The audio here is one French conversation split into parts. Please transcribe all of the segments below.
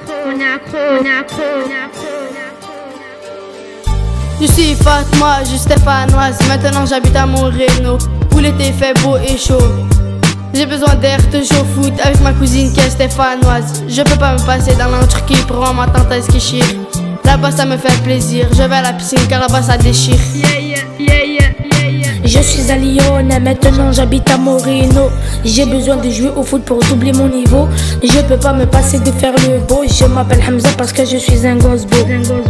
Je suis Fatma, je suis stéphanoise. Maintenant j'habite à Moreno, où l'été fait beau et chaud. J'ai besoin d'air, de jouer au foot avec ma cousine qui est stéphanoise. Je peux pas me passer dans la Turquie pour voir ma tante à Eskişehir. Là-bas ça me fait plaisir, je vais à la piscine car là-bas ça déchire. Je suis à Lyon, maintenant j'habite à Moreno. J'ai besoin de jouer au foot pour doubler mon niveau. Je peux pas me passer de faire le beau. Je m'appelle Hamza parce que je suis un gosse beau.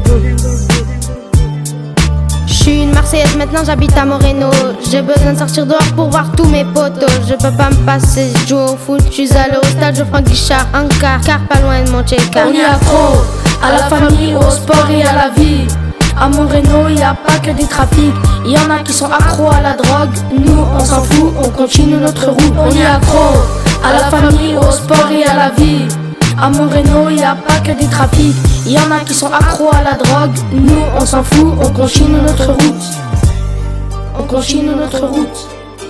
Je suis une Marseillaise, maintenant j'habite à Moreno. J'ai besoin de sortir dehors pour voir tous mes potos. Je peux pas me passer de jouer au foot. Je suis allée au stade Geoffroy Guichard en car pas loin de Montecar. On y accro à la famille, au sport et à la vie. À Moreno, y a pas que des trafics. Y en a qui sont accros à la drogue. Nous, on s'en fout, on continue notre route. On y accro à la famille, au sport et à la vie. À Moreno, y a pas que des trafics. Y en a qui sont accros à la drogue. Nous, on s'en fout, on continue notre route. On continue notre route.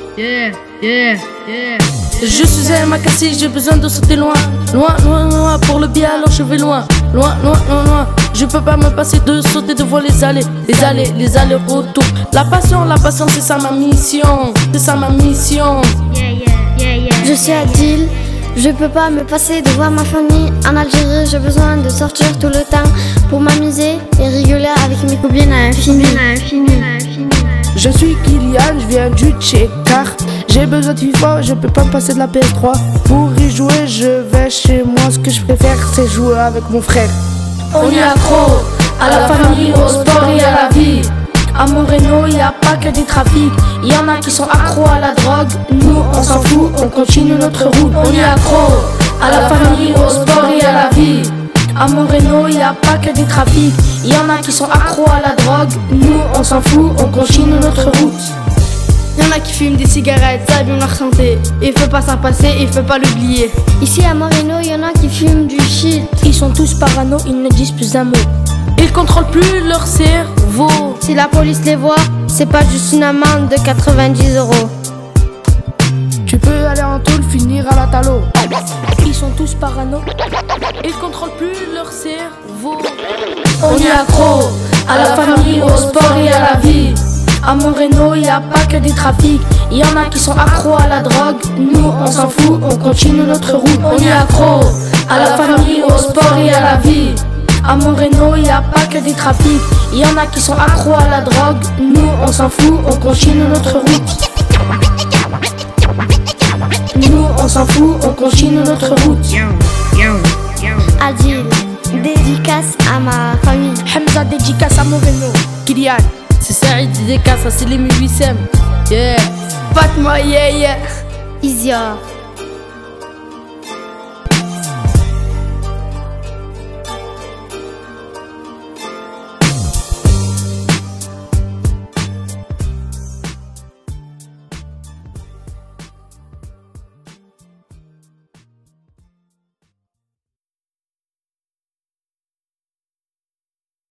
Je suis à Makassi, j'ai besoin de sauter loin. Loin, loin, loin, pour le bien alors je vais loin. Loin, loin, loin, loin. Je peux pas me passer de sauter, de voir les allées, les allers-retours. La passion, c'est ça ma mission. C'est ça ma mission. Je suis Adil, je peux pas me passer de voir ma famille. En Algérie, j'ai besoin de sortir tout le temps pour m'amuser et rigoler avec mes copines à l'infini. Je suis Kylian, je viens du Tchékar. J'ai besoin de FIFA, je peux pas me passer de la PS3. Pour y jouer, je vais chez moi. Ce que je préfère, c'est jouer avec mon frère. On y accro à la famille, au sport et à la vie. À Moreno, y a pas que des trafics. Y en a qui sont accros à la drogue. Nous, on s'en fout, on continue notre route. On y accro à la famille, au sport et à la vie. À Moreno, y a pas que des trafics. Y en a qui sont accros à la drogue. Nous, on s'en fout, on continue notre route. Y'en a qui fument des cigarettes, ça abîme leur santé. Il faut pas s'en passer, il faut pas l'oublier. Ici à Moreno, y en a qui fument du shit. Ils sont tous parano, ils ne disent plus un mot. Ils contrôlent plus leur cerveau. Si la police les voit, c'est pas juste une amende de 90 €. Tu peux aller en tôle, finir à la talo. Ils sont tous parano. Ils contrôlent plus leur cerveau. On y accro à la famille, au sport et à la vie. À Moreno, y a pas que des trafics. Y en a qui sont accros à la drogue. Nous, on s'en fout, on continue notre route. On y accro à la famille, au sport et à la vie. À Moreno, y a pas que des trafics. Y en a qui sont accros à la drogue. Nous, on s'en fout, on continue notre route. Nous, on s'en fout, on continue notre route. Adil, dédicace à ma famille. Hamza, dédicace à Moreno. Kylian, c'est Saïd, dédicace à Selim 8ème. Yeah. Fatma, yeah, yeah. Isia.